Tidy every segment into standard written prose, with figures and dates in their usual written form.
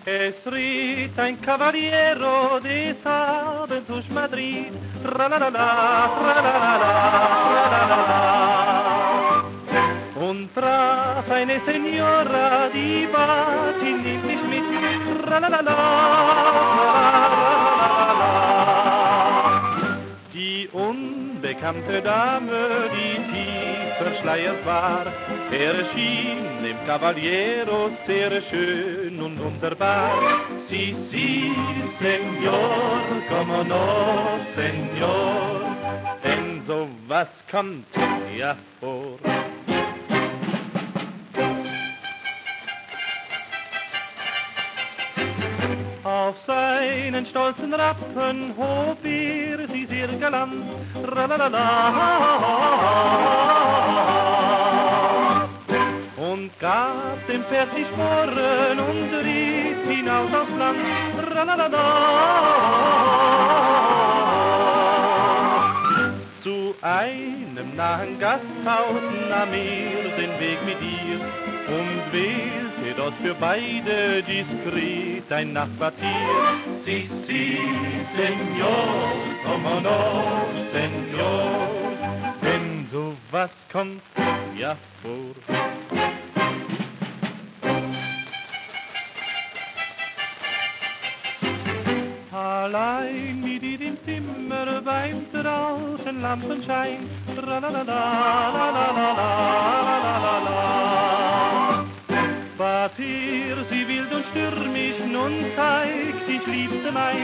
Es ritt ein Cavaliero des Abends durch Madrid, tralalala, tralalala, tralalala. Und traf eine Senora, die bat ihn lieblich mit, tralalala, tralalala. Die unbekannte Dame, die tief verschleiert war, erschien dem Cavaliero sehr schön und wunderbar. Si, si, Senor, como no, Senor, denn sowas kommt ja vor. Auf seinen stolzen Rappen hob sie sehr galant, und gab dem Pferd die Sporen und ritt hinaus aufs Land, Zu einem nahen Gasthaus nahm den Weg mit ihr und wählte dort für beide diskret ein Nachtquartier. Si, si, Senor, como no, Senor, denn sowas kommt ja vor. Allein mit ihr im Zimmer beim draußen Lampenschein, bat sie wild und stürmisch, nun zeigt ich liebste mein,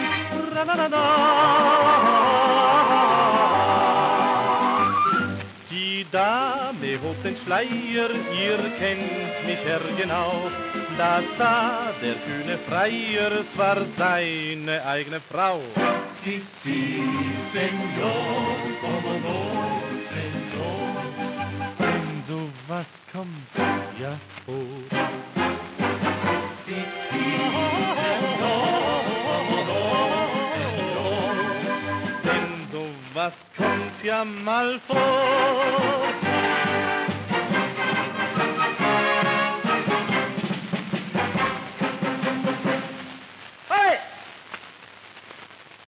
Die Dame hob den Schleier, ihr kennt mich Herr genau, da sah der kühne Freier, es war seine eigene Frau. Si, si, Senor, como no, Senor, denn sowas kommt ja vor. Si, si, Senor, como no, Senor, denn sowas kommt ja mal vor.